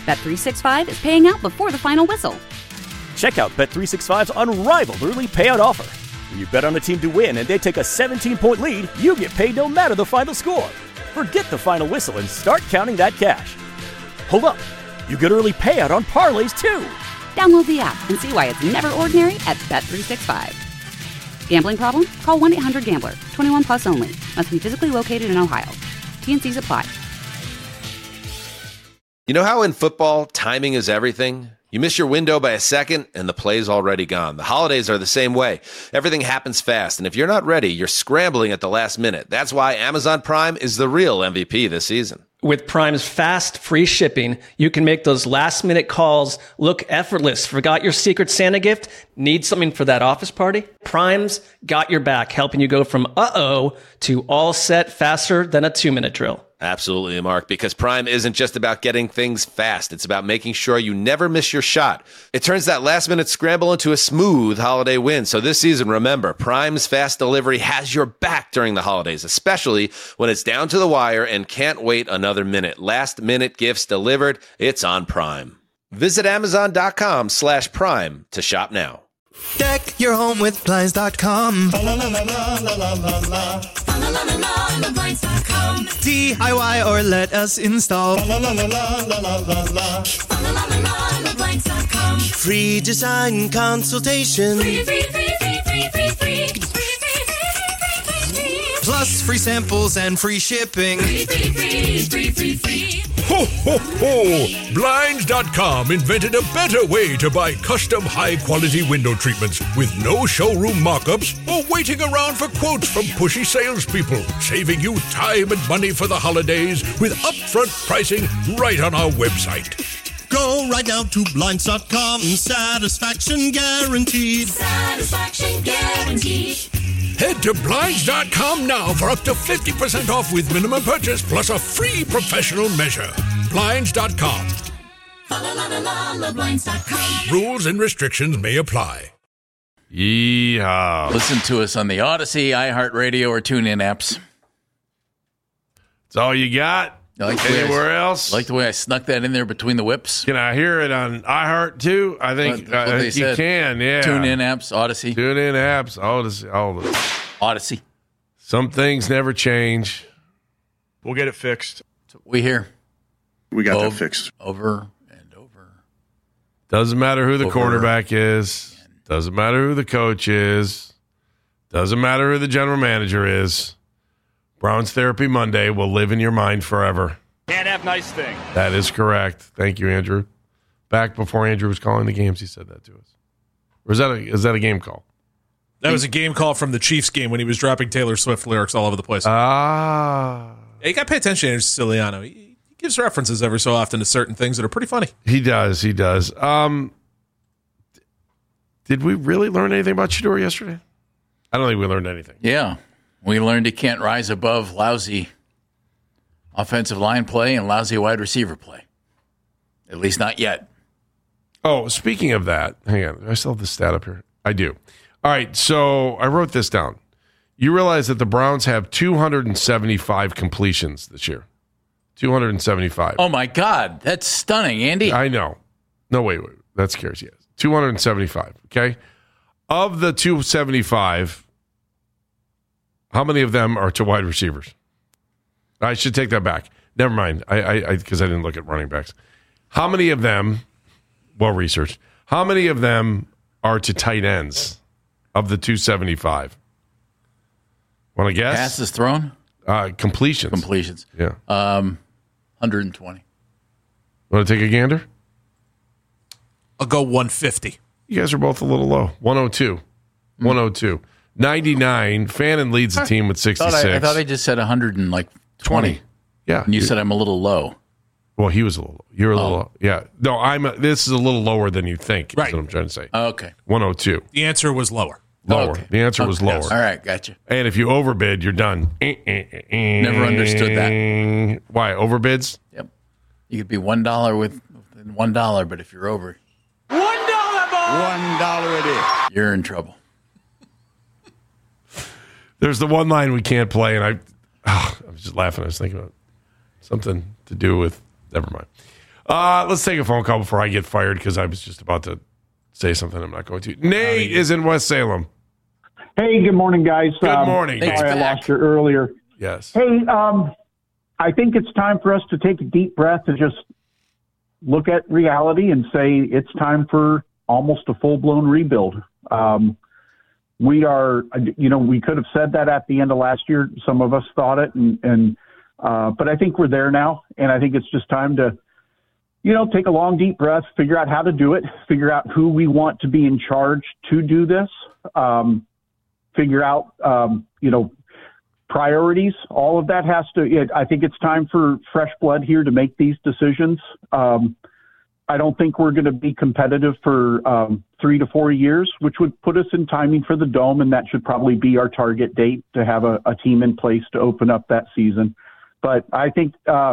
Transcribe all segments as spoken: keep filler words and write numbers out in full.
Bet three sixty-five is paying out before the final whistle. Check out Bet three sixty-five's unrivaled early payout offer. When you bet on a team to win and they take a seventeen-point lead, you get paid no matter the final score. Forget the final whistle and start counting that cash. Hold up. You get early payout on parlays, too. Download the app and see why it's never ordinary at Bet three sixty-five. Gambling problem? Call one eight hundred gambler. twenty-one plus only. Must be physically located in Ohio. T N Cs apply. You know how in football, timing is everything? You miss your window by a second, and the play's already gone. The holidays are the same way. Everything happens fast, and if you're not ready, you're scrambling at the last minute. That's why Amazon Prime is the real M V P this season. With Prime's fast, free shipping, you can make those last-minute calls look effortless. Forgot your Secret Santa gift? Need something for that office party? Prime's got your back, helping you go from uh-oh to all set faster than a two-minute drill. Absolutely, Mark, because Prime isn't just about getting things fast. It's about making sure you never miss your shot. It turns that last-minute scramble into a smooth holiday win. So this season, remember, Prime's fast delivery has your back during the holidays, especially when it's down to the wire and can't wait another minute. Last-minute gifts delivered, it's on Prime. Visit Amazon.com slash Prime to shop now. Deck your home with Blinds dot com. D I Y or let us install. Free design consultation. Free, free, free, free, free, free, free. Plus free samples and free shipping. Free, free, free, free, free, free. Ho, ho, ho! Blinds dot com invented a better way to buy custom high-quality window treatments with no showroom mock-ups or waiting around for quotes from pushy salespeople, saving you time and money for the holidays with upfront pricing right on our website. Go right now to Blinds dot com. Satisfaction guaranteed. Satisfaction guaranteed. Head to Blinds dot com now for up to fifty percent off with minimum purchase plus a free professional measure. Blinds dot com. Rules and restrictions may apply. Yeehaw. Listen to us on the Odyssey, iHeartRadio, or TuneIn apps. That's all you got? Like Anywhere I, else? Like the way I snuck that in there between the whips. Can I hear it on iHeart too? I think, what, what I think you said. can, yeah. TuneIn apps, Odyssey. TuneIn apps, Odyssey, all of it. Odyssey. Some things never change. We'll get it fixed. We hear. We got over, that fixed. Over and over. Doesn't matter who the over. quarterback is. Doesn't matter who the coach is. Doesn't matter who the general manager is. Browns Therapy Monday will live in your mind forever. Can't have nice things. That is correct. Thank you, Andrew. Back before Andrew was calling the games, he said that to us. Or is that a, is that a game call? That was a game call from the Chiefs game when he was dropping Taylor Swift lyrics all over the place. Ah. Yeah, you got to pay attention to Andrew Siciliano. He, he gives references every so often to certain things that are pretty funny. He does. He does. Um, did we really learn anything about Shedeur yesterday? I don't think we learned anything. Yeah. We learned he can't rise above lousy offensive line play and lousy wide receiver play. At least not yet. Oh, speaking of that, hang on. Do I still have the stat up here? I do. All right, so I wrote this down. You realize that the Browns have two hundred seventy-five completions this year. two hundred seventy-five. Oh, my God. That's stunning, Andy. I know. No, wait, wait. That scares you. two hundred seventy-five, okay? Of the two hundred seventy-five, how many of them are to wide receivers? I should take that back. Never mind, I I because I, I didn't look at running backs. How many of them, well researched, how many of them are to tight ends of the two hundred seventy-five? Want to guess? Passes thrown? Uh, completions. Completions. Yeah. Um, one hundred twenty. Want to take a gander? I'll go one fifty. You guys are both a little low. one oh two. Mm. one oh two. ninety-nine. Fannin leads the team with sixty-six. I thought I, I, thought I just said one hundred twenty. twenty. Yeah. And you said I'm a little low. Well, he was a little low. You're a oh. little low. Yeah. No, I'm. A, this is a little lower than you think, right. is what I'm trying to say. Oh, okay. one oh two. The answer was lower. Lower. Okay. The answer okay. was lower. Yes. All right, gotcha. And if you overbid, you're done. Never understood that. Why? Overbids? Yep. You could be one dollar with one dollar, but if you're over, one dollar, boy. One dollar it is. You're in trouble. There's the one line we can't play, and I, oh, I was just laughing. I was thinking about something to do with. Never mind. Uh, let's take a phone call before I get fired because I was just about to say something I'm not going to. Nate is in West Salem. Hey, good morning, guys. Good um, morning. Sorry I lost you earlier. Yes. Hey, um, I think it's time for us to take a deep breath and just look at reality and say it's time for almost a full-blown rebuild. Um, we are, you know, we could have said that at the end of last year. Some of us thought it, and, and uh, but I think we're there now, and I think it's just time to, you know, take a long, deep breath, figure out how to do it, figure out who we want to be in charge to do this, um, figure out, um, you know, priorities. All of that has to, it, I think it's time for fresh blood here to make these decisions. Um, I don't think we're going to be competitive for um, three to four years, which would put us in timing for the Dome, and that should probably be our target date to have a, a team in place to open up that season. But I think uh,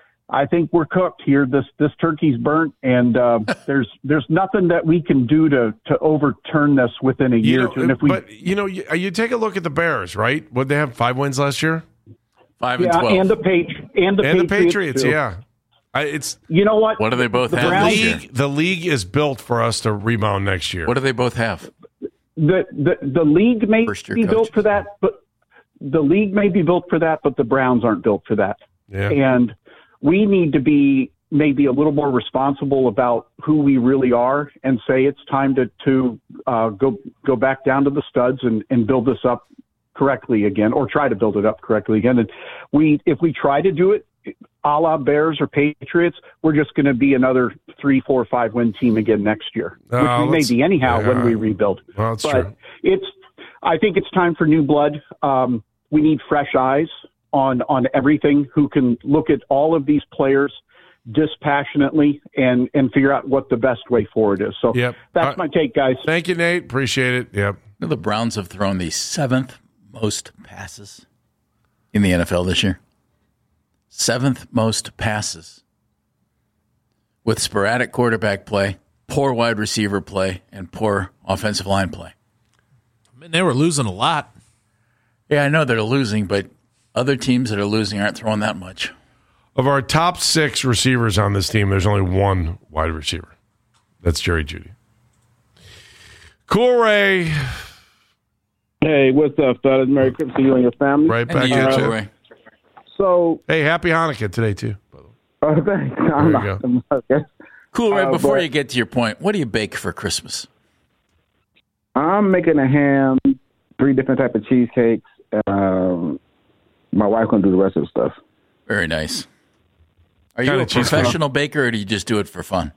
I think we're cooked here. This this turkey's burnt, and uh, there's there's nothing that we can do to to overturn this within a You year. know, or two. And if we, but, you know, you, you take a look at the Bears, right? Would they have five wins last year? Five yeah, and twelve. and the Patri- and the and Patriots, the Patriots, too. yeah. I, it's You know what? What do they both The have Browns- this year? league, the league is built for us to rebound next year. What do they both have? The the the league may First-year be built coaches. for that, but the league may be built for that, but the Browns aren't built for that. Yeah. And we need to be maybe a little more responsible about who we really are and say it's time to to uh, go go back down to the studs and, and build this up correctly again, or try to build it up correctly again. And we if we try to do it a la Bears or Patriots, we're just going to be another three, four, five win team again next year, Uh, which we may let's- be anyhow yeah. when we rebuild. Well, that's but true. it's, I think it's time for new blood. Um, we need fresh eyes on on everything who can look at all of these players dispassionately and and figure out what the best way forward is. So Yep. that's Uh, my take, guys. Thank you, Nate. Appreciate it. Yep. You know, the Browns have thrown the seventh most passes in the N F L this year. Seventh most passes. With sporadic quarterback play, poor wide receiver play, and poor offensive line play. I mean, they were losing a lot. Yeah, I know they're losing, but other teams that are losing aren't throwing that much. Of our top six receivers on this team, there's only one wide receiver. That's Jerry Jeudy. Cool, Ray. Hey, what's up, fellas? Merry Christmas to you and your family. Right back And you, at Joe you. Ray. So, Hey, happy Hanukkah today, too. uh, thanks. There you go. Okay. Cool, Ray, Uh, before but- you get to your point, what do you bake for Christmas? I'm making a ham, three different type of cheesecakes. Um, my wife gonna do the rest of the stuff. Very nice. Are you Kinda a cheesecake? professional baker or do you just do it for fun?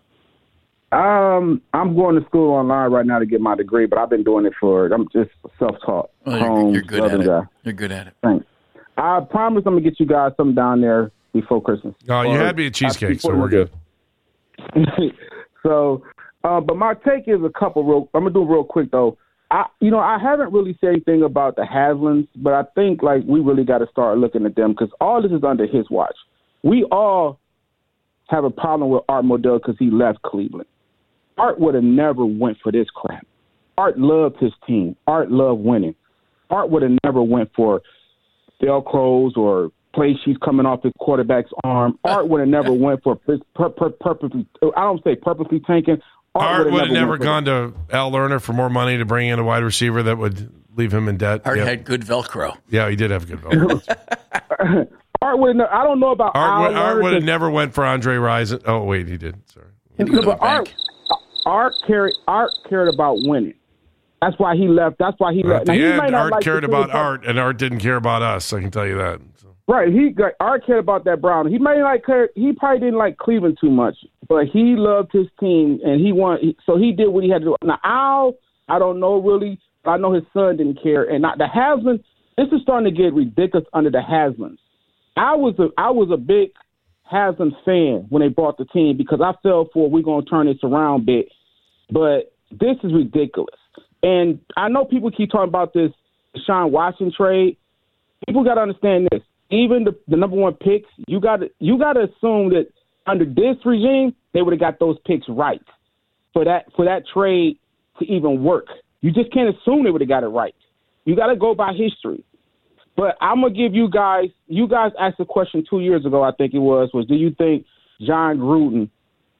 Um, I'm going to school online right now to get my degree, but I've been doing it for. I'm just self-taught. Well, you're, home you're good at Southern it. guy. You're good at it. Thanks. I promise I'm gonna get you guys something down there before Christmas. Oh, you Or had me a cheesecake, so before we're the- good. so, uh, but my take is a couple real. I'm gonna do it real quick though. I, you know, I haven't really said anything about the Haslams, but I think like we really got to start looking at them because all this is under his watch. We all have a problem with Art Modell because he left Cleveland. Art would have never went for this crap. Art loved his team. Art loved winning. Art would have never went for Velcros or play sheets coming off his quarterback's arm. Art would have never went for pur- pur- purposely. I don't say purposely tanking. Art would have never went for gone to Al Lerner for more money to bring in a wide receiver that would leave him in debt. Art Yep. had good Velcro. Yeah, he did have good Velcro. Art would have. I don't know about Art, would- Al Art Lerner would have because- never went for Andre Rison. Oh, wait, he did. Sorry. No, but Art, Art cared. Art cared about winning. That's why he left. That's why he At left. the Now, he end, might not Art like the cared team, about but- Art, and Art didn't care about us. I can tell you that. So. Right. He like, Art cared about that Brown. He may like care. He probably didn't like Cleveland too much, but he loved his team and he wanted. So he did what he had to do. Now Al, I don't know really. But I know his son didn't care, and not the Haslam. This is starting to get ridiculous under the Haslams. I was a I was a big Haslam fan when they bought the team because I felt for we're gonna turn this around bit, but this is ridiculous. And I know people keep talking about this Deshaun Watson trade. People got to understand this. Even the, the number one picks, you got to you got to assume that under this regime, they would have got those picks right for that for that trade to even work. You just can't assume they would have got it right. You got to go by history. But I'm gonna give you guys. You guys asked a question two years ago. I think it was was do you think John Gruden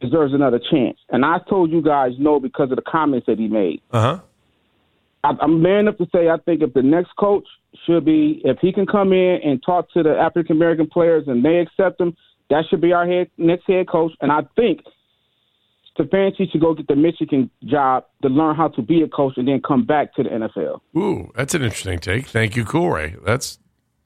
deserves another chance. And I told you guys no because of the comments that he made. Uh-huh. I, I'm man enough to say I think if the next coach should be, if he can come in and talk to the African-American players and they accept him, that should be our head, next head coach. And I think Stefanski should go get the Michigan job to learn how to be a coach and then come back to the N F L. Ooh, that's an interesting take. Thank you, Cool Ray. That's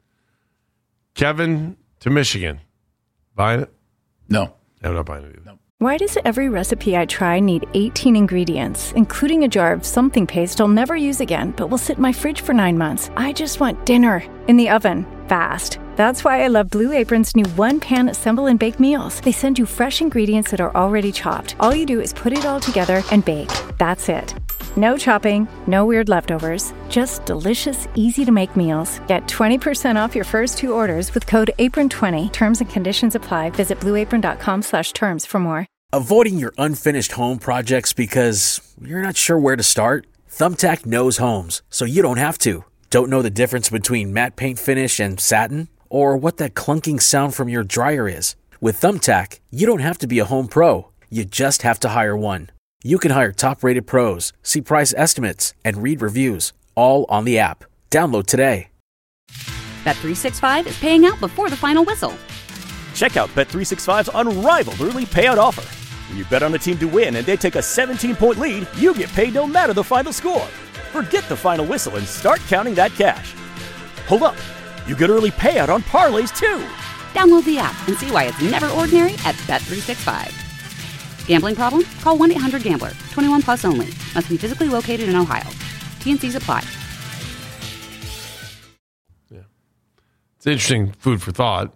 Kevin to Michigan. Buying it? No. I'm not buying it either. No. Why does every recipe I try need eighteen ingredients, including a jar of something paste I'll never use again, but will sit in my fridge for nine months? I just want dinner in the oven, fast. That's why I love Blue Apron's new one-pan assemble and bake meals. They send you fresh ingredients that are already chopped. All you do is put it all together and bake. That's it. No chopping, no weird leftovers, just delicious, easy-to-make meals. Get twenty percent off your first two orders with code apron twenty. Terms and conditions apply. Visit blueapron.com slash terms for more. Avoiding your unfinished home projects because you're not sure where to start? Thumbtack knows homes, so you don't have to. Don't know the difference between matte paint finish and satin? Or what that clunking sound from your dryer is? With Thumbtack, you don't have to be a home pro. You just have to hire one. You can hire top-rated pros, see price estimates, and read reviews, all on the app. Download today. Bet three sixty-five is paying out before the final whistle. Check out Bet three sixty-five's unrivaled early payout offer. When you bet on a team to win and they take a seventeen-point lead, you get paid no matter the final score. Forget the final whistle and start counting that cash. Hold up. You get early payout on parlays, too. Download the app and see why it's never ordinary at Bet three sixty-five. Gambling problem? Call one eight hundred gambler. twenty-one plus only. Must be physically located in Ohio. T N Cs apply. Yeah. It's interesting food for thought.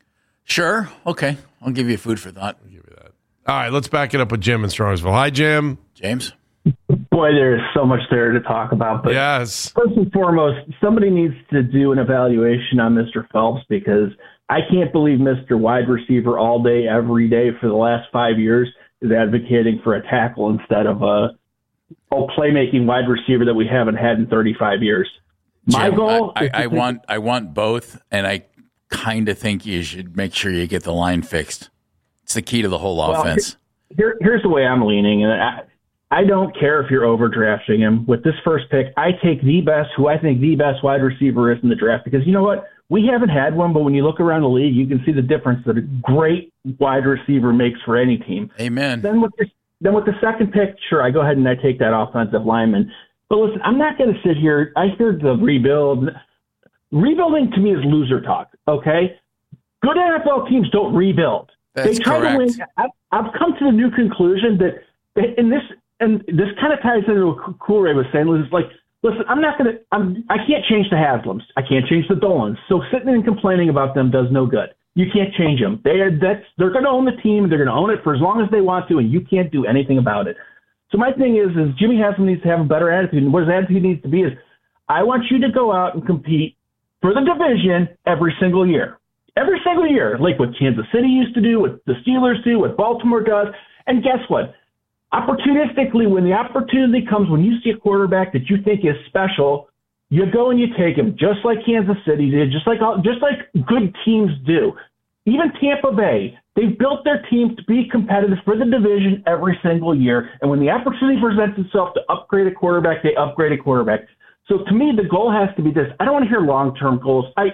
Sure. Okay. I'll give you food for thought. I'll give you that. All right, let's back it up with Jim in Strongsville. Hi, Jim. James. Boy, there's so much there to talk about. But yes. First and foremost, somebody needs to do an evaluation on Mister Phelps because I can't believe Mister Wide Receiver all day, every day for the last five years is advocating for a tackle instead of a oh, playmaking wide receiver that we haven't had in thirty-five years. My Jim, goal I, is I, I to want I want both, and I kind of think you should make sure you get the line fixed. It's the key to the whole well, offense. Here, here's the way I'm leaning, and I, I don't care if you're overdrafting him. With this first pick, I take the best, who I think the best wide receiver is in the draft, because you know what? We haven't had one, but when you look around the league, you can see the difference that a great wide receiver makes for any team. Amen. Then with the, then with the second pick, sure, I go ahead and I take that offensive lineman. But listen, I'm not going to sit here. I heard the rebuild. Rebuilding to me is loser talk, okay? Good N F L teams don't rebuild. That's they try correct. to win. I've, I've come to the new conclusion that in this, and this kind of ties into what Cool Ray was saying, was like, listen, I'm not going to, I'm, I can't change the Haslams. I can't change the Dolans. So sitting and complaining about them does no good. You can't change them. They are, that's, they're going to own the team. They're going to own it for as long as they want to, and you can't do anything about it. So my thing is, is Jimmy Haslam needs to have a better attitude. And what his attitude needs to be is, I want you to go out and compete for the division every single year. Every single year, like what Kansas City used to do, what the Steelers do, what Baltimore does. And guess what? Opportunistically, when the opportunity comes, when you see a quarterback that you think is special, you go and you take him, just like Kansas City did, just like all, just like good teams do. Even Tampa Bay, they've built their teams to be competitive for the division every single year. And when the opportunity presents itself to upgrade a quarterback, they upgrade a quarterback. So to me, the goal has to be this. I don't want to hear long-term goals. I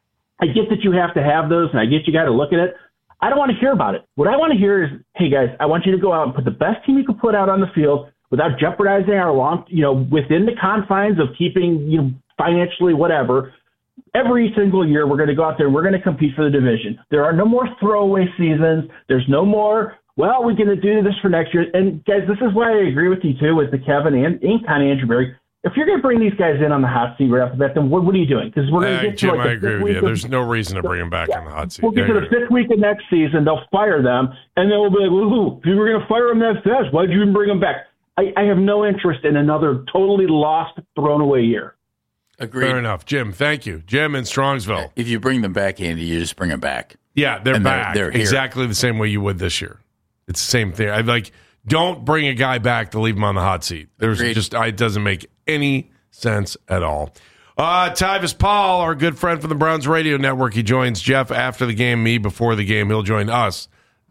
I get that you have to have those, and I get you got to look at it. I don't want to hear about it. What I want to hear is, hey, guys, I want you to go out and put the best team you can put out on the field without jeopardizing our long, you know, within the confines of keeping, you know, financially whatever. Every single year, we're going to go out there and we're going to compete for the division. There are no more throwaway seasons. There's no more, well, we're going to do this for next year. And, guys, this is why I agree with you, too, with the Kevin and, and kind of Andrew Berry. If you're going to bring these guys in on the hot seat right off the bat, then what, what are you doing? Because we're going to Uh, get Jim, to like I agree with you. of, There's no reason to bring him back yeah, on the hot seat. We'll get Yeah, to the fifth week of next season. They'll fire them, and then we'll be like, woohoo, if you were going to fire them that fast, why did you even bring them back? I, I have no interest in another totally lost, thrown away year. Agreed. Fair enough. Jim, thank you. Jim in Strongsville. If you bring them back, Andy, you just bring them back. Yeah, they're And they're- back. they're here. Exactly the same way you would this year. It's the same thing. I like, don't bring a guy back to leave him on the hot seat. There's Agreed. just, it doesn't make any sense at all. Uh, Tyvis Paul, our good friend from the Browns Radio Network, he joins Jeff after the game, me before the game. He'll join us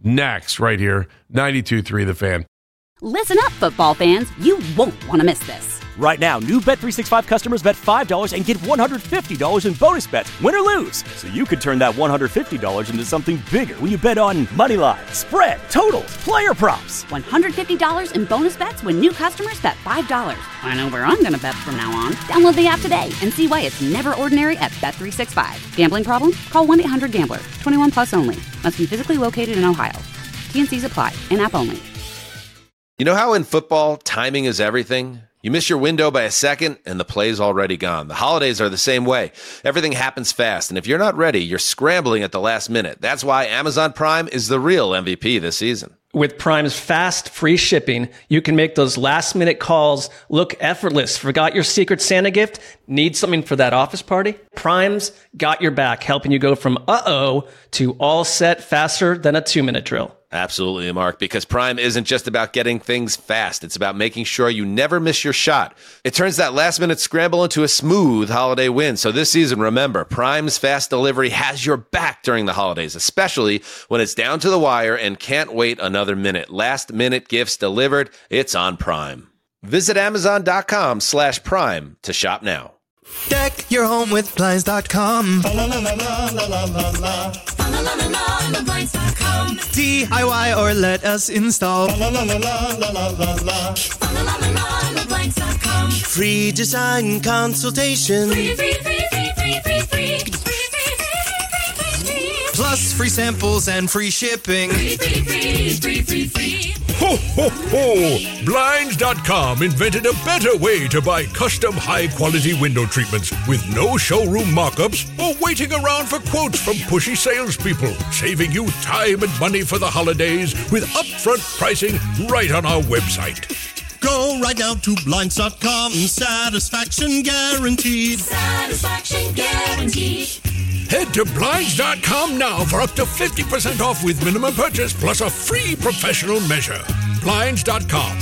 Next, right here, ninety-two point three The Fan. Listen up, football fans. You won't want to miss this. Right now, new Bet three sixty-five customers bet five dollars and get one hundred fifty dollars in bonus bets, win or lose. So you could turn that one hundred fifty dollars into something bigger when you bet on money line, spread, totals, player props. one hundred fifty dollars in bonus bets when new customers bet five dollars. I know where I'm going to bet from now on. Download the app today and see why it's never ordinary at Bet three sixty-five. Gambling problem? Call one eight hundred gambler. twenty-one plus only. Must be physically located in Ohio. T N Cs apply. In-app only. You know how in football, timing is everything? You miss your window by a second, and the play's already gone. The holidays are the same way. Everything happens fast, and if you're not ready, you're scrambling at the last minute. That's why Amazon Prime is the real M V P this season. With Prime's fast, free shipping, you can make those last-minute calls look effortless. Forgot your Secret Santa gift? Need something for that office party? Prime's got your back, helping you go from uh-oh to all set faster than a two-minute drill. Absolutely, Mark, because Prime isn't just about getting things fast. It's about making sure you never miss your shot. It turns that last-minute scramble into a smooth holiday win. So this season, remember, Prime's fast delivery has your back during the holidays, especially when it's down to the wire and can't wait another minute. Last-minute gifts delivered, it's on Prime. Visit Amazon.com slash Prime to shop now. Deck your home with Blinds dot com. D I Y or let us install. Free design consultation. Plus free samples and free shipping. Ho, ho, ho! Blinds dot com invented a better way to buy custom high-quality window treatments with no showroom mock-ups or waiting around for quotes from pushy salespeople, saving you time and money for the holidays with upfront pricing right on our website. Go right now to Blinds dot com. Satisfaction guaranteed. Satisfaction guaranteed. Head to Blinds dot com now for up to fifty percent off with minimum purchase plus a free professional measure. Blinds dot com.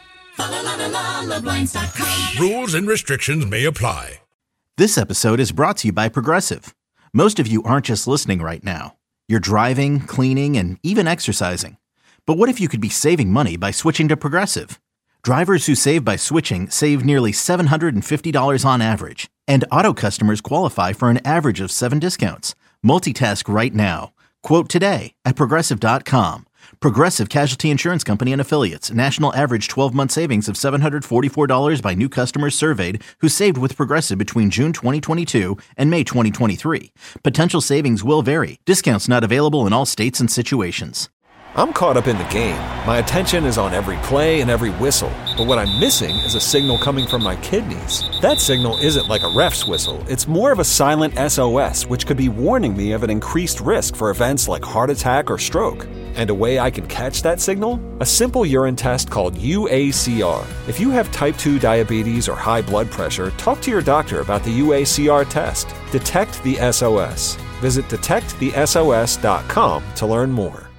Rules and restrictions may apply. This episode is brought to you by Progressive. Most of you aren't just listening right now. You're driving, cleaning, and even exercising. But what if you could be saving money by switching to Progressive? Drivers who save by switching save nearly seven hundred fifty dollars on average. And auto customers qualify for an average of seven discounts. Multitask right now. Quote today at Progressive dot com. Progressive Casualty Insurance Company and Affiliates. National average twelve-month savings of seven hundred forty-four dollars by new customers surveyed who saved with Progressive between June twenty twenty-two and May twenty twenty-three. Potential savings will vary. Discounts not available in all states and situations. I'm caught up in the game. My attention is on every play and every whistle. But what I'm missing is a signal coming from my kidneys. That signal isn't like a ref's whistle. It's more of a silent S O S, which could be warning me of an increased risk for events like heart attack or stroke. And a way I can catch that signal? A simple urine test called U A C R. If you have type two diabetes or high blood pressure, talk to your doctor about the U A C R test. Detect the S O S. Visit detect the S O S dot com to learn more.